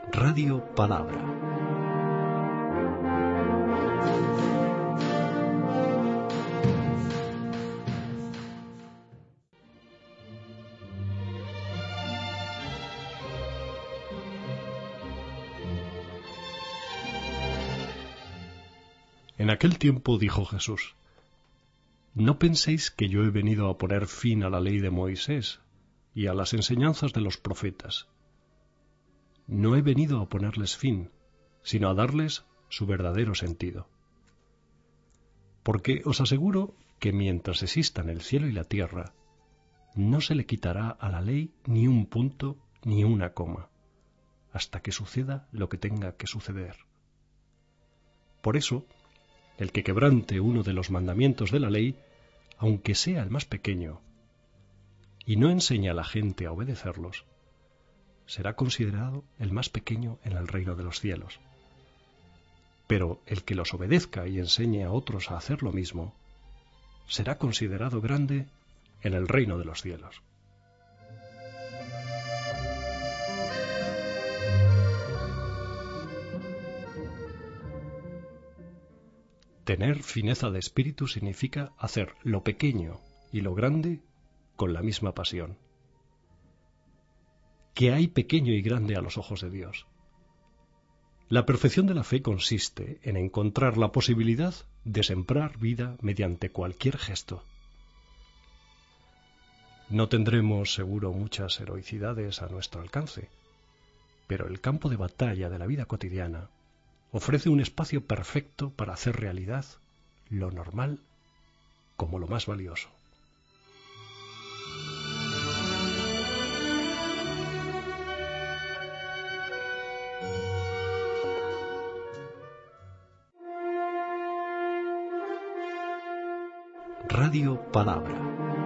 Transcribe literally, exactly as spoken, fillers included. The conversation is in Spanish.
Radio Palabra. En aquel tiempo dijo Jesús: No penséis que yo he venido a poner fin a la ley de Moisés y a las enseñanzas de los profetas. No he venido a ponerles fin, sino a darles su verdadero sentido. Porque os aseguro que mientras existan el cielo y la tierra, no se le quitará a la ley ni un punto ni una coma, hasta que suceda lo que tenga que suceder. Por eso, el que quebrante uno de los mandamientos de la ley, aunque sea el más pequeño, y no enseña a la gente a obedecerlos, será considerado el más pequeño en el reino de los cielos. Pero el que los obedezca y enseñe a otros a hacer lo mismo, será considerado grande en el reino de los cielos. Tener fineza de espíritu significa hacer lo pequeño y lo grande con la misma pasión. ¿Qué hay pequeño y grande a los ojos de Dios? La perfección de la fe consiste en encontrar la posibilidad de sembrar vida mediante cualquier gesto. No tendremos seguro muchas heroicidades a nuestro alcance, pero el campo de batalla de la vida cotidiana ofrece un espacio perfecto para hacer realidad lo normal como lo más valioso. Radio Palabra.